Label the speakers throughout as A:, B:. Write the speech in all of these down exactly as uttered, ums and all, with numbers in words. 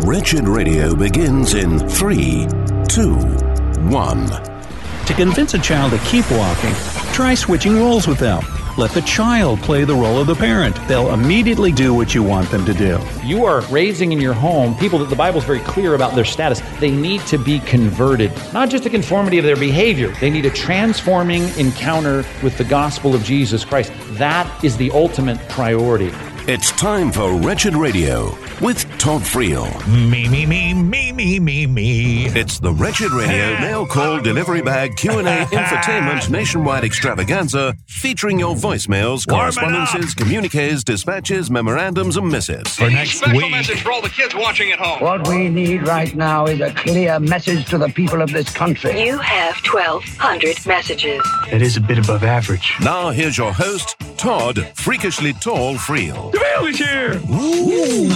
A: Wretched Radio begins in three, two, one.
B: To convince a child to keep walking, try switching roles with them. Let the child play the role of the parent. They'll immediately do what you want them to do.
C: You are raising in your home people that the Bible is very clear about their status. They need to be converted, not just a conformity of their behavior. They need a transforming encounter with the gospel of Jesus Christ. That is the ultimate priority.
A: It's time for Wretched Radio with Todd Friel.
D: Me, me, me, me, me, me, me.
A: It's the Wretched Radio mail call delivery bag Q and A infotainment nationwide extravaganza featuring your voicemails,
D: Warm it
A: correspondences, communiques, dispatches, memorandums, and missives.
D: For next
E: Special
D: week.
E: message for all the kids watching at home.
F: What we need right now is a clear message to the people of this country.
G: You have twelve hundred messages.
H: It is a bit above average.
A: Now here's your host, Todd Freakishly Tall Friel.
D: The mail is here. Ooh.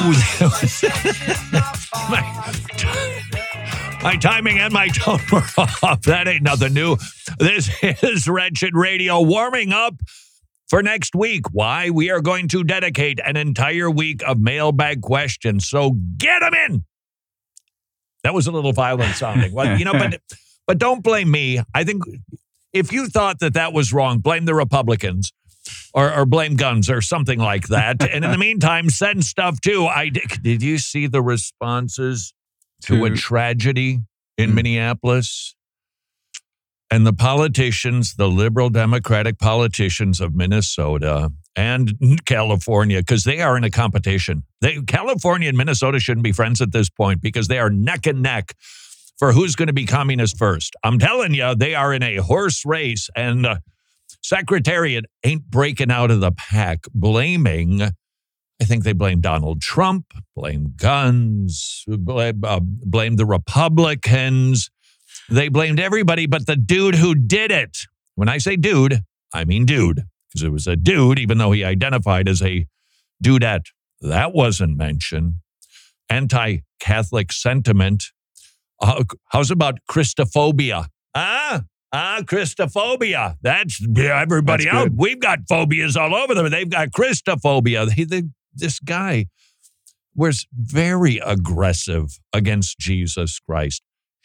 D: my, my timing and my tone were off. That ain't nothing new. This is Wretched Radio warming up for next week. Why? We are going to dedicate an entire week of mailbag questions. So get them in. That was a little violent sounding. Well, you know, but but don't blame me. I think if you thought that that was wrong, blame the Republicans. Or, or blame guns or something like that. And in the meantime, send stuff too. I did, did you see the responses to, to a tragedy in mm-hmm. Minneapolis? And the politicians, the liberal Democratic politicians of Minnesota and California, because they are in a competition. They, California and Minnesota shouldn't be friends at this point because they are neck and neck for who's going to be communist first. I'm telling you, they are in a horse race, and uh, Secretariat ain't breaking out of the pack, blaming, I think they blame Donald Trump, blame guns, blame, uh, blame the Republicans. They blamed everybody but the dude who did it. When I say dude, I mean dude, because it was a dude, even though he identified as a dudette. That wasn't mentioned. Anti-Catholic sentiment. Uh, how's about Christophobia? Ah? Ah, Christophobia. That's everybody
I: That's
D: out.
I: good.
D: We've got phobias all over them. They've got Christophobia. He, they, this guy was very aggressive against Jesus Christ.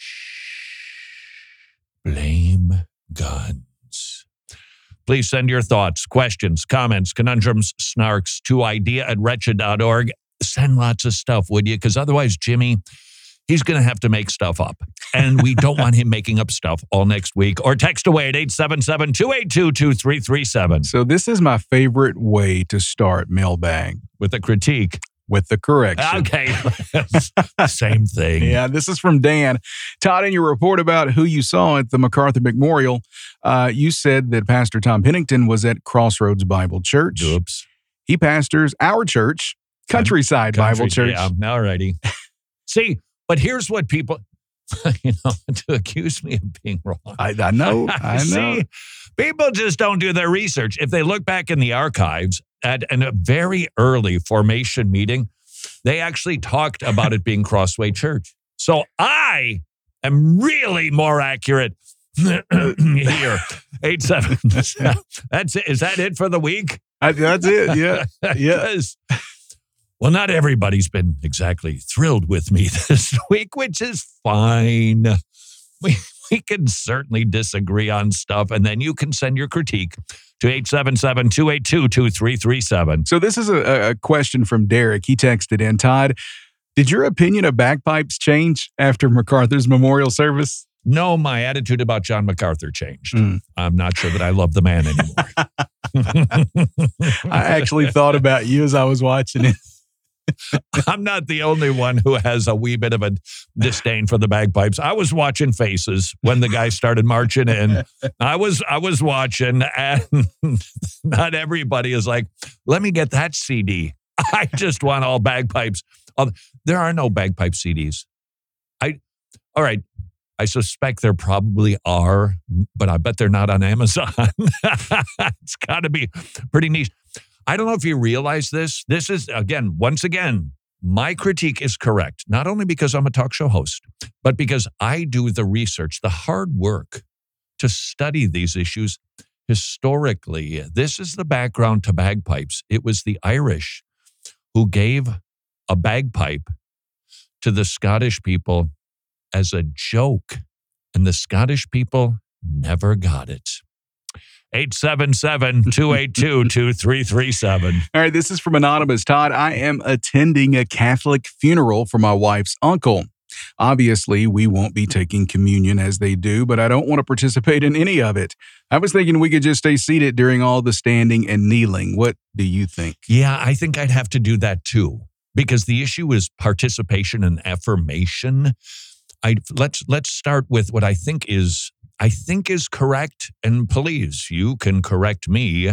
D: Shh. Blame guns. Please send your thoughts, questions, comments, conundrums, snarks to idea at wretched dot org. Send lots of stuff, would you? Because otherwise, Jimmy, he's going to have to make stuff up. And we don't want him making up stuff all next week. Or text away at eight seven seven, two eight two, two three three seven.
I: So this is my favorite way to start mailbag.
D: With a critique.
I: With the correction.
D: Okay. Same thing.
I: Yeah, this is from Dan. Todd, in your report about who you saw at the MacArthur Memorial, uh, you said that Pastor Tom Pennington was at Crossroads Bible Church.
D: Oops.
I: He pastors our church, Countryside
D: Country,
I: Bible Church.
D: Yeah, all righty. See, but here's what people, you know, to accuse me of being wrong.
I: I, I know, I know.
D: See, people just don't do their research. If they look back in the archives at a very early formation meeting, they actually talked about it being Crossway Church. So I am really more accurate here. Eight seven. That's it. Is that it for the week?
I: I, that's it. Yeah. Yeah.
D: Yes. Well, not everybody's been exactly thrilled with me this week, which is fine. We we can certainly disagree on stuff, and then you can send your critique to eight seven seven, two eight two, two three three seven.
I: So this is a, a question from Derek. He texted in, Todd, did your opinion of bagpipes change after MacArthur's memorial service?
D: No, my attitude about John MacArthur changed.
I: Mm.
D: I'm not sure that I love the man anymore.
I: I actually thought about you as I was watching it.
D: I'm not the only one who has a wee bit of a disdain for the bagpipes. I was watching Faces when the guy started marching in. I was I was watching, and not everybody is like, let me get that C D. I just want all bagpipes. There are no bagpipe C Ds. I all right. I suspect there probably are, but I bet they're not on Amazon. It's got to be pretty niche. I don't know if you realize this. This is, again, once again, my critique is correct, not only because I'm a talk show host, but because I do the research, the hard work to study these issues historically. This is the background to bagpipes. It was the Irish who gave a bagpipe to the Scottish people as a joke, and the Scottish people never got it. eight seven seven, two eight two, two three three seven.
I: All right, this is from Anonymous. Todd, I am attending a Catholic funeral for my wife's uncle. Obviously, we won't be taking communion as they do, but I don't want to participate in any of it. I was thinking we could just stay seated during all the standing and kneeling. What do you think?
D: Yeah, I think I'd have to do that too, because the issue is participation and affirmation. I let's let's start with what I think is I think is correct, and please, you can correct me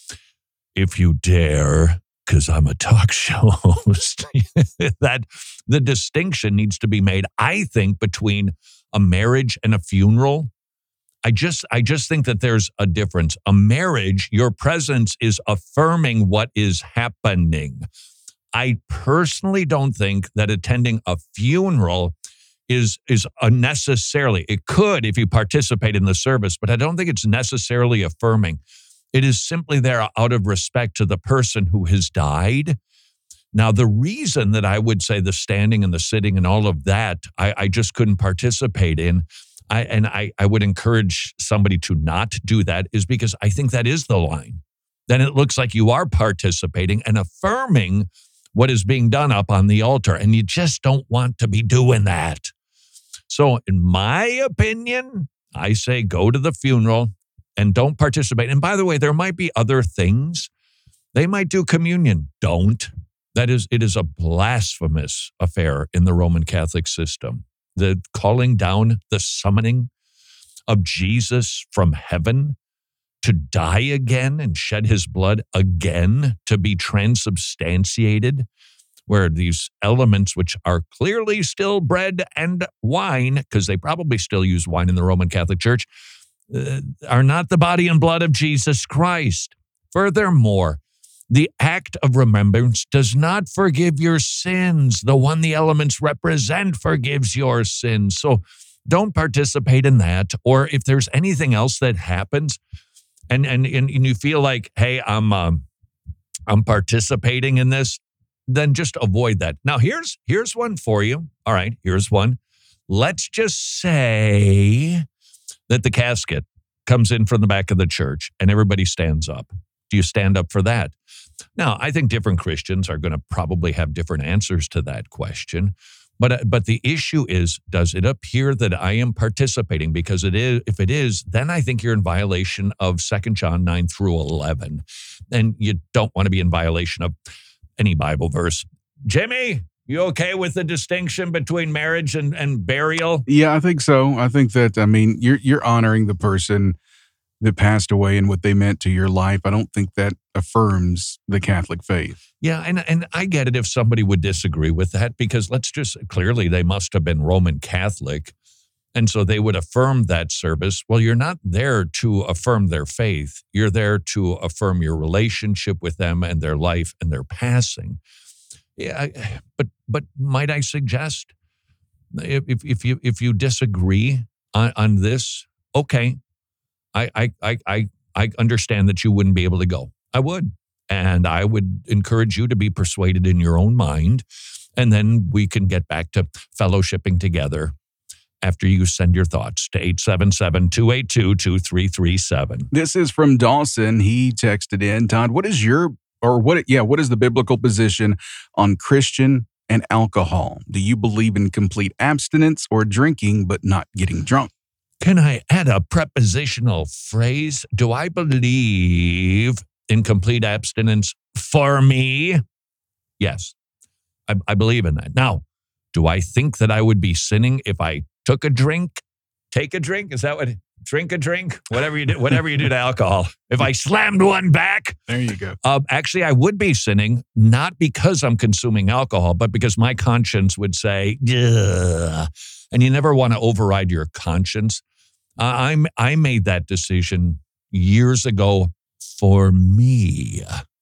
D: if you dare, because I'm a talk show host. That the distinction needs to be made, I think, between a marriage and a funeral. I just I just think that there's a difference. A marriage, your presence is affirming what is happening. I personally don't think that attending a funeral is is unnecessarily, it could if you participate in the service, but I don't think it's necessarily affirming. It is simply there out of respect to the person who has died. Now, the reason that I would say the standing and the sitting and all of that, I, I just couldn't participate in, I, and I, I would encourage somebody to not do that, is because I think that is the line. Then it looks like you are participating and affirming what is being done up on the altar, and you just don't want to be doing that. So in my opinion, I say go to the funeral and don't participate. And by the way, there might be other things. They might do communion. Don't. That is, it is a blasphemous affair in the Roman Catholic system. The calling down, the summoning of Jesus from heaven to die again and shed his blood again, to be transubstantiated, where these elements, which are clearly still bread and wine, because they probably still use wine in the Roman Catholic Church, uh, are not the body and blood of Jesus Christ. Furthermore, the act of remembrance does not forgive your sins. The one the elements represent forgives your sins. So don't participate in that. Or if there's anything else that happens, and and and, and you feel like, hey, I'm um, I'm participating in this, then just avoid that. Now, here's here's one for you. All right, here's one. Let's just say that the casket comes in from the back of the church and everybody stands up. Do you stand up for that? Now, I think different Christians are going to probably have different answers to that question. But but the issue is, does it appear that I am participating? Because it is, if it is, then I think you're in violation of Second John nine through eleven. And you don't want to be in violation of any Bible verse. Jimmy, you okay with the distinction between marriage and, and burial?
I: Yeah, I think so. I think that, I mean, you're you're honoring the person that passed away and what they meant to your life. I don't think that affirms the Catholic faith.
D: Yeah, and, and I get it if somebody would disagree with that, because let's just, clearly they must have been Roman Catholic, and so they would affirm that service. Well, you're not there to affirm their faith. You're there to affirm your relationship with them and their life and their passing. Yeah, but but might I suggest, if if you if you disagree on, on this, okay, I I I I I understand that you wouldn't be able to go. I would, and I would encourage you to be persuaded in your own mind, and then we can get back to fellowshipping together after you send your thoughts to eight seven seven, two eight two, two three three seven.
I: This is from Dawson. He texted in, Todd, what is your, or what, yeah, what is the biblical position on Christian and alcohol? Do you believe in complete abstinence or drinking but not getting drunk?
D: Can I add a prepositional phrase? Do I believe in complete abstinence for me? Yes, I, I believe in that. Now, do I think that I would be sinning if I took a drink? Take a drink? Is that what? Drink a drink? Whatever you do, whatever you do to alcohol. If I slammed one back.
I: There you go.
D: Uh, actually, I would be sinning, not because I'm consuming alcohol, but because my conscience would say, ugh. And you never want to override your conscience. Uh, I'm, I made that decision years ago for me,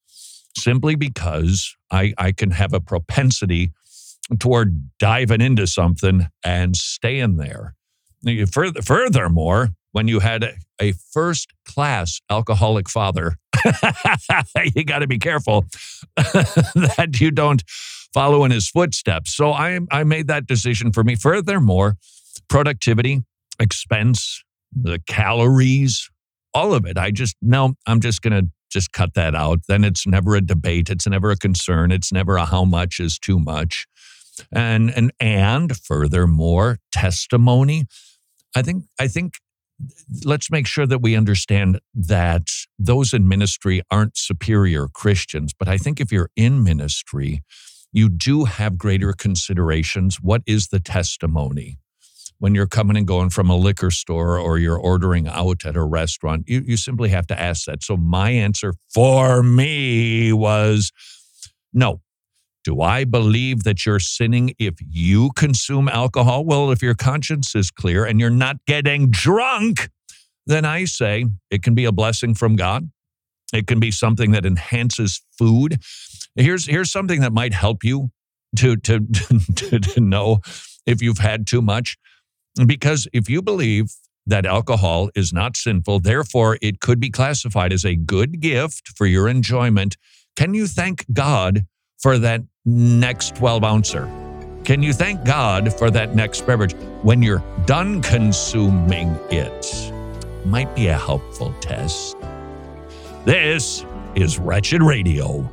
D: simply because I, I can have a propensity toward diving into something and staying there. Further, furthermore, when you had a, a first-class alcoholic father, you got to be careful that you don't follow in his footsteps. So I, I made that decision for me. Furthermore, productivity, expense, the calories, all of it. I just, no, I'm just going to just cut that out. Then it's never a debate. It's never a concern. It's never a how much is too much. And, and, and furthermore, testimony. I think, I think let's make sure that we understand that those in ministry aren't superior Christians. But I think if you're in ministry, you do have greater considerations. What is the testimony? When you're coming and going from a liquor store or you're ordering out at a restaurant, you, you simply have to ask that. So my answer for me was no. Do I believe that you're sinning if you consume alcohol? Well, if your conscience is clear and you're not getting drunk, then I say it can be a blessing from God. It can be something that enhances food. Here's, here's something that might help you to, to, to, to know if you've had too much. Because if you believe that alcohol is not sinful, therefore it could be classified as a good gift for your enjoyment, can you thank God for that next twelve ouncer? Can you thank God for that next beverage when you're done consuming it? Might be a helpful test. This is Wretched Radio.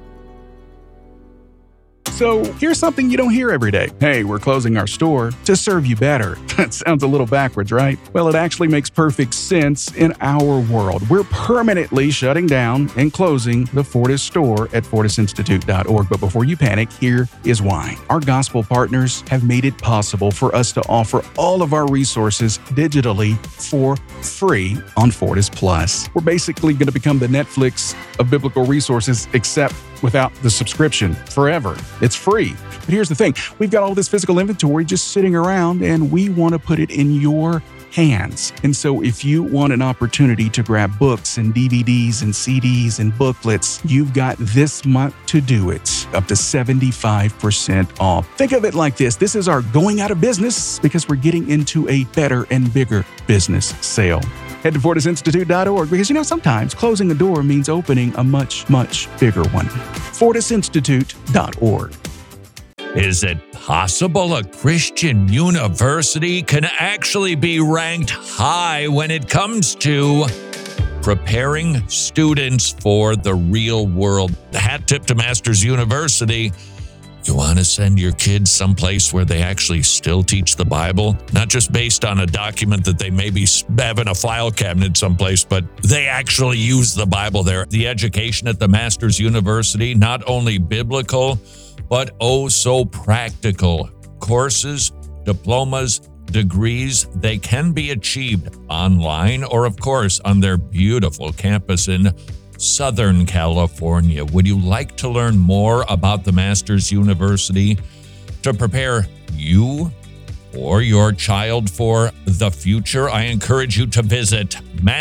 I: So here's something you don't hear every day. Hey, we're closing our store to serve you better. That sounds a little backwards, right? Well, it actually makes perfect sense in our world. We're permanently shutting down and closing the Fortis store at fortis institute dot org. But before you panic, here is why. Our gospel partners have made it possible for us to offer all of our resources digitally for free on Fortis Plus. We're basically going to become the Netflix of biblical resources, except without the subscription forever. It's free. But here's the thing. We've got all this physical inventory just sitting around, and we want to put it in your hands. And so if you want an opportunity to grab books and D V Ds and C Ds and booklets, you've got this month to do it, up to seventy-five percent off. Think of it like this. This is our going out of business because we're getting into a better and bigger business sale. Head to fortis institute dot org because, you know, sometimes closing a door means opening a much, much bigger one. fortis institute dot org.
D: Is it possible a Christian university can actually be ranked high when it comes to preparing students for the real world? The hat tip to Masters University. You want to send your kids someplace where they actually still teach the Bible? Not just based on a document that they maybe have in a file cabinet someplace, but they actually use the Bible there. The education at the Masters University, not only biblical, but oh so practical. Courses, diplomas, degrees, they can be achieved online or, of course, on their beautiful campus in Southern California. Would you like to learn more about the Masters University to prepare you or your child for the future? I encourage you to visit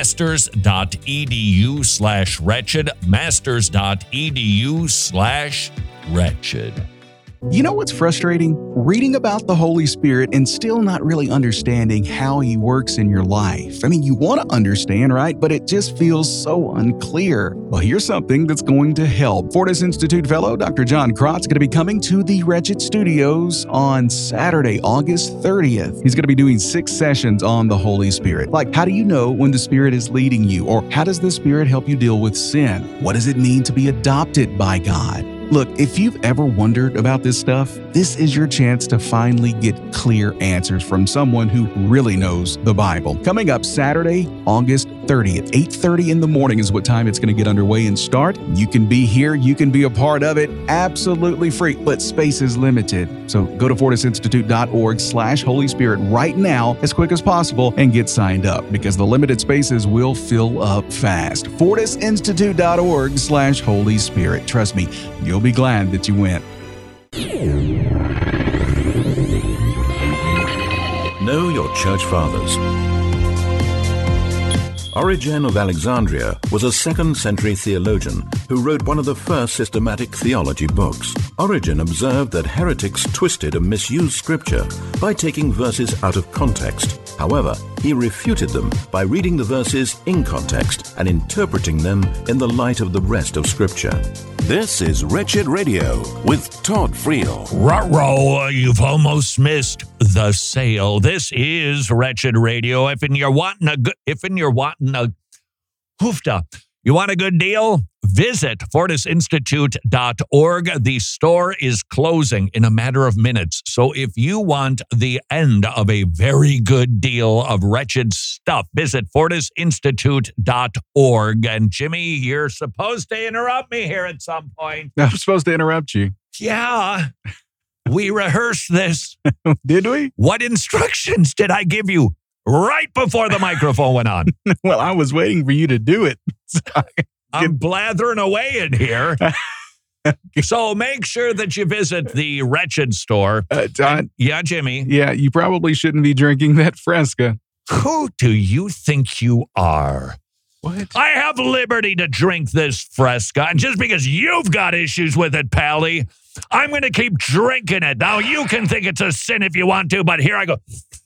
D: masters.edu slash wretched, masters.edu slash wretched.
I: You know what's frustrating? Reading about the Holy Spirit and still not really understanding how He works in your life. I mean, you want to understand, right? But it just feels so unclear. Well, here's something that's going to help. Fortis Institute fellow Doctor John Crotts is going to be coming to the Wretched Studios on Saturday, August thirtieth. He's going to be doing six sessions on the Holy Spirit. Like, how do you know when the Spirit is leading you? Or how does the Spirit help you deal with sin? What does it mean to be adopted by God? Look, if you've ever wondered about this stuff, this is your chance to finally get clear answers from someone who really knows the Bible. Coming up Saturday, August thirtieth, eight thirty in the morning is what time it's going to get underway and start. You can be here. You can be a part of it. Absolutely free, but space is limited. So go to fortis institute dot org slash Holy Spirit right now as quick as possible and get signed up because the limited spaces will fill up fast. fortis institute dot org slash Holy Spirit. Trust me, you'll be glad that you went.
A: Know your church fathers. Origen of Alexandria was a second century theologian who wrote one of the first systematic theology books. Origen observed that heretics twisted and misused scripture by taking verses out of context. However, he refuted them by reading the verses in context and interpreting them in the light of the rest of scripture. This is Wretched Radio with Todd Friel.
D: Ruh-roh, you've almost missed the sale. This is Wretched Radio. If in you're wanting a good, if in you're wanting a hoofda, you want a good deal? Visit fortis institute dot org. The store is closing in a matter of minutes. So if you want the end of a very good deal of wretched stuff, visit fortis institute dot org. And Jimmy, you're supposed to interrupt me here at some point.
I: I'm supposed to interrupt you.
D: Yeah. We rehearsed this.
I: Did we?
D: What instructions did I give you right before the microphone went on?
I: Well, I was waiting for you to do it.
D: I'm blathering away in here. So make sure that you visit the Wretched store.
I: Uh, Todd,
D: yeah, Jimmy.
I: Yeah, you probably shouldn't be drinking that Fresca.
D: Who do you think you are?
I: What?
D: I have liberty to drink this Fresca, and just because you've got issues with it, Pally, I'm going to keep drinking it. Now, you can think it's a sin if you want to, but here I go.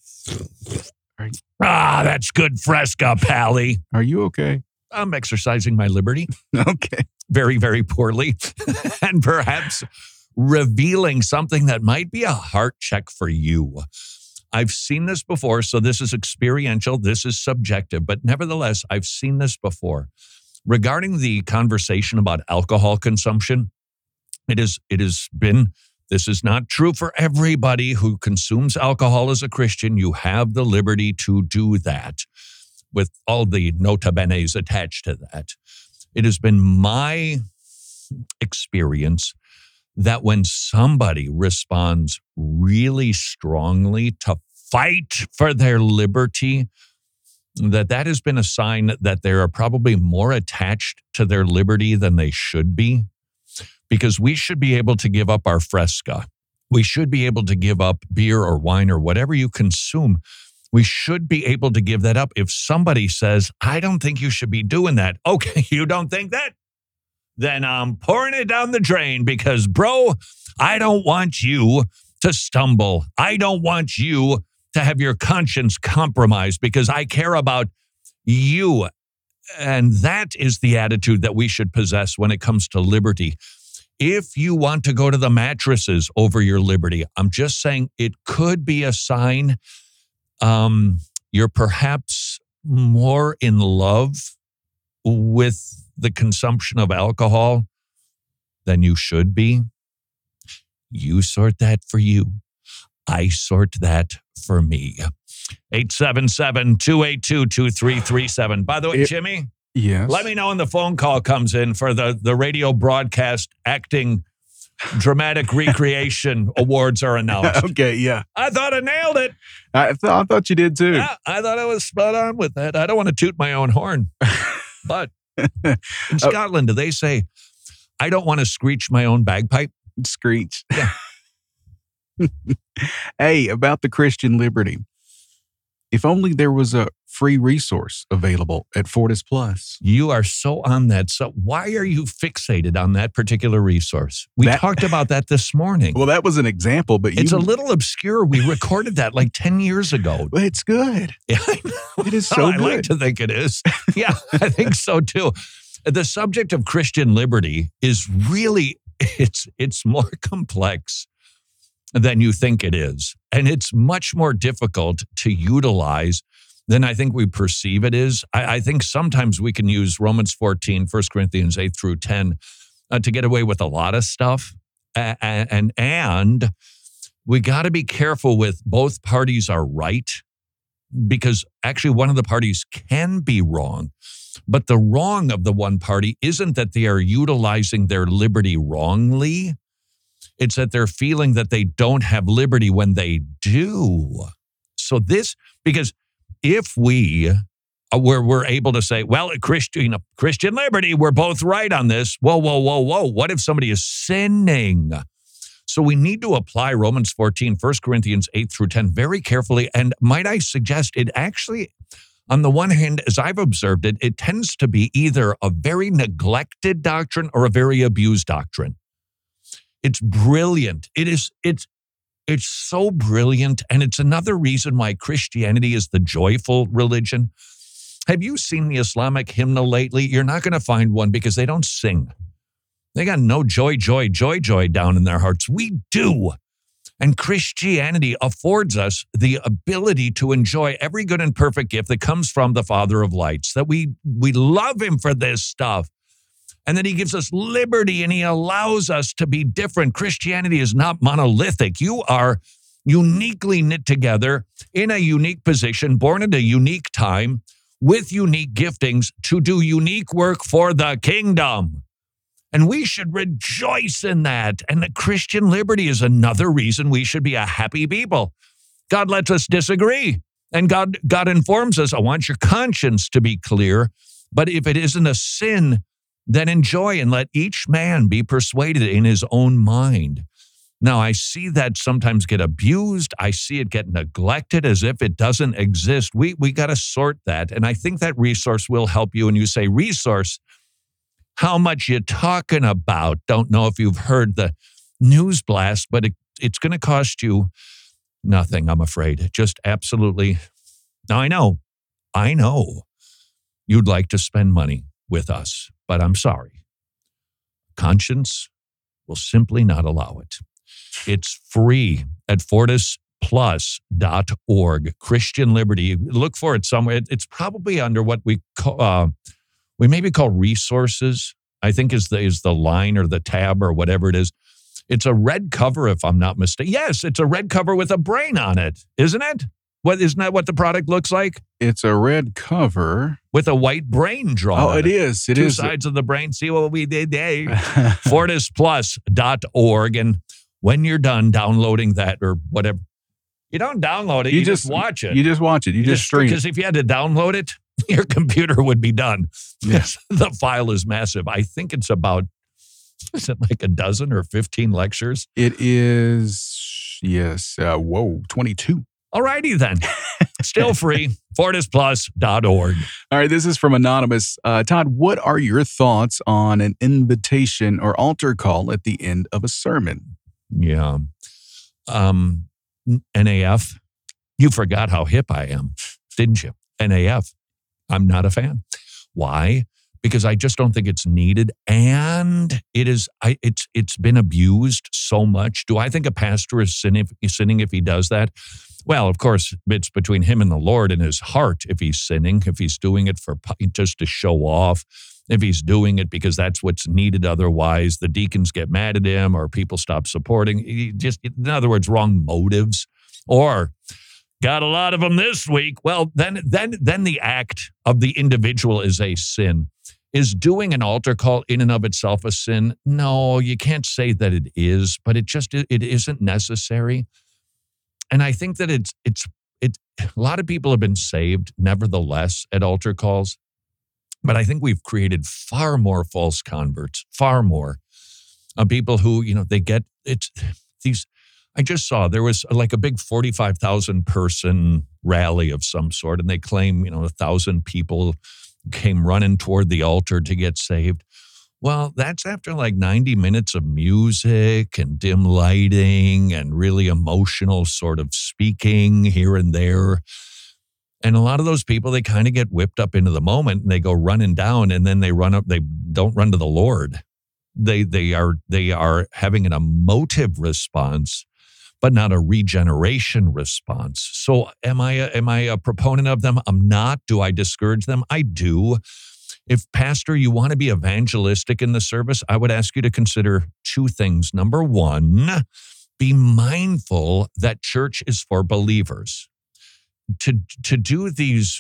D: Ah, that's good Fresca, Pally.
I: Are you okay?
D: I'm exercising my liberty.
I: Okay.
D: Very, very poorly. And perhaps revealing something that might be a heart check for you. I've seen this before, so this is experiential. This is subjective. But nevertheless, I've seen this before. Regarding the conversation about alcohol consumption, it is, it has been, this is not true for everybody who consumes alcohol as a Christian. You have the liberty to do that, with all the nota benes attached to that. It has been my experience that when somebody responds really strongly to fight for their liberty, that that has been a sign that they are probably more attached to their liberty than they should be, because we should be able to give up our Fresca. We should be able to give up beer or wine or whatever you consume. We should be able to give that up. If somebody says, I don't think you should be doing that. Okay, you don't think that? Then I'm pouring it down the drain because, bro, I don't want you to stumble. I don't want you to have your conscience compromised because I care about you. And that is the attitude that we should possess when it comes to liberty. If you want to go to the mattresses over your liberty, I'm just saying it could be a sign Um, you're perhaps more in love with the consumption of alcohol than you should be. You sort that for you. I sort that for me. eight seven seven, two eight two, two three three seven. By the way,
I: it,
D: Jimmy,
I: yes.
D: Let me know when the phone call comes in for the, the radio broadcast acting dramatic recreation awards are announced.
I: Okay, yeah.
D: I thought I nailed it.
I: I, th- I thought you did too.
D: Yeah, I thought I was spot on with that. I don't want to toot my own horn. But in Scotland, do they say, I don't want to screech my own bagpipe?
I: Screech.
D: Yeah.
I: Hey, about the Christian liberty. If only there was a free resource available at Fortis Plus.
D: You are so on that. So why are you fixated on that particular resource? We
I: that,
D: talked about that this morning.
I: Well, that was an example, but you,
D: it's a little obscure. We recorded that like ten years ago.
I: Well, it's good.
D: Yeah, I know.
I: It is so
D: oh,
I: good.
D: I like to think it is. Yeah, I think so too. The subject of Christian liberty is really, it's it's more complex than you think it is. And it's much more difficult to utilize than I think we perceive it is. I, I think sometimes we can use Romans fourteen, First Corinthians eight through ten uh, to get away with a lot of stuff. And, and, and we got to be careful with both parties are right, because actually one of the parties can be wrong. But the wrong of the one party isn't that they are utilizing their liberty wrongly. It's that they're feeling that they don't have liberty when they do. So this, because if we uh, we're, we're able to say, well, Christian, Christian liberty, we're both right on this. Whoa, whoa, whoa, whoa. What if somebody is sinning? So we need to apply Romans fourteen, First Corinthians eight through ten very carefully. And might I suggest it actually, on the one hand, as I've observed it, it tends to be either a very neglected doctrine or a very abused doctrine. It's brilliant. It is, it's, it's so brilliant. And it's another reason why Christianity is the joyful religion. Have you seen the Islamic hymnal lately? You're not going to find one because they don't sing. They got no joy, joy, joy, joy down in their hearts. We do. And Christianity affords us the ability to enjoy every good and perfect gift that comes from the Father of lights, that we we love him for this stuff, and that he gives us liberty and he allows us to be different. Christianity is not monolithic. You are uniquely knit together in a unique position, born at a unique time, with unique giftings to do unique work for the kingdom. And we should rejoice in that. And the Christian liberty is another reason we should be a happy people. God lets us disagree. And God, God informs us, I want your conscience to be clear. But if it isn't a sin, then enjoy and let each man be persuaded in his own mind. Now, I see that sometimes get abused. I see it get neglected as if it doesn't exist. We, we got to sort that. And I think that resource will help you. And you say, resource, how much you talking about? Don't know if you've heard the news blast, but it, it's going to cost you nothing, I'm afraid. Just absolutely. Now, I know, I know you'd like to spend money with us, but I'm sorry. Conscience will simply not allow it. It's free at fortis plus dot org. Christian Liberty. Look for it somewhere. It's probably under what we call, uh, we maybe call resources, I think is the is the line or the tab or whatever it is. It's a red cover, if I'm not mistaken. Yes, it's a red cover with a brain on it, isn't it? What isn't that what the product looks like?
I: It's a red cover
D: with a white brain drawn.
I: Oh,
D: on
I: it, it is. It
D: Two
I: is.
D: Two sides of the brain. See what we did there. fortis plus dot org. And when you're done downloading that or whatever, you don't download it. You, you just, just watch it.
I: You just watch it. You, you just, just stream.
D: Because if you had to download it, your computer would be done. Yes, the file is massive. I think it's about, is it like a dozen or fifteen lectures?
I: It is, yes. Uh, whoa, twenty-two.
D: All righty then. Still free. fortis plus dot org.
I: All right, this is from Anonymous. Uh, Todd, what are your thoughts on an invitation or altar call at the end of a sermon?
D: Yeah. Um, N A F. You forgot how hip I am, didn't you? N A F. I'm not a fan. Why? Because I just don't think it's needed, and it is. I it's it's been abused so much. Do I think a pastor is sinning if, sinning if he does that? Well, of course, it's between him and the Lord in his heart. If he's sinning, if he's doing it for just to show off, if he's doing it because that's what's needed, otherwise the deacons get mad at him or people stop supporting. He just, in other words, wrong motives, or got a lot of them this week. Well, then, then, then the act of the individual is a sin. Is doing an altar call in and of itself a sin? No, you can't say that it is, but it just it isn't necessary. And I think that it's it's it. A lot of people have been saved, nevertheless, at altar calls. But I think we've created far more false converts, far more uh, people who, you know, they get it's these. I just saw there was like a big forty-five thousand person rally of some sort, and they claim, you know, a thousand people came running toward the altar to get saved. Well, that's after like ninety minutes of music and dim lighting and really emotional sort of speaking here and there. And a lot of those people, they kind of get whipped up into the moment and they go running down, and then they run up, they don't run to the Lord. They they are they are having an emotive response, but not a regeneration response. So am I a, am I a proponent of them? I'm not. Do I discourage them? I do. If, Pastor, you want to be evangelistic in the service, I would ask you to consider two things. Number one, be mindful that church is for believers. To, to do these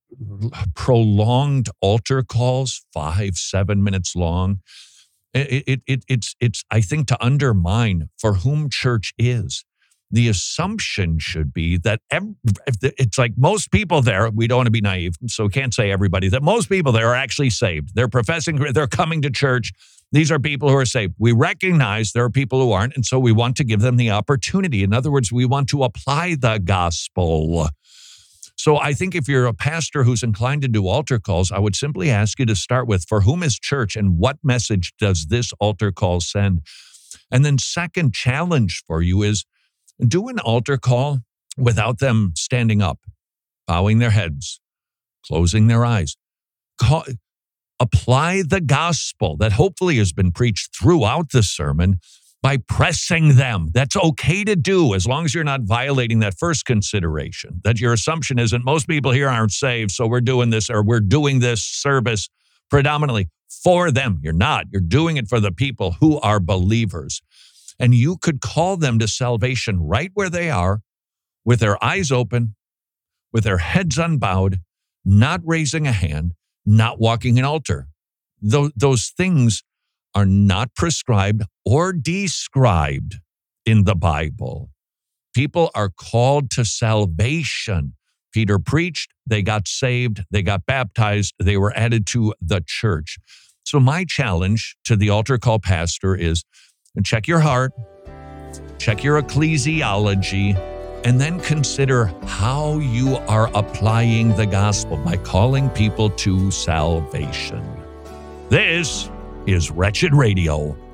D: prolonged altar calls, five, seven minutes long, it, it, it, it's, it's, I think, to undermine for whom church is. The assumption should be that every, it's like most people there, we don't want to be naive, so can't say everybody, that most people there are actually saved. They're professing, they're coming to church. These are people who are saved. We recognize there are people who aren't, and so we want to give them the opportunity. In other words, we want to apply the gospel. So I think if you're a pastor who's inclined to do altar calls, I would simply ask you to start with, for whom is church and what message does this altar call send? And then second challenge for you is, do an altar call without them standing up, bowing their heads, closing their eyes. Call, apply the gospel that hopefully has been preached throughout the sermon by pressing them. That's okay to do as long as you're not violating that first consideration, that your assumption isn't most people here aren't saved, so we're doing this or we're doing this service predominantly for them. You're not. You're doing it for the people who are believers. And you could call them to salvation right where they are, with their eyes open, with their heads unbowed, not raising a hand, not walking an altar. Those, those things are not prescribed or described in the Bible. People are called to salvation. Peter preached, they got saved, they got baptized, they were added to the church. So my challenge to the altar call pastor is check your heart, check your ecclesiology, and then consider how you are applying the gospel by calling people to salvation. This is Wretched Radio.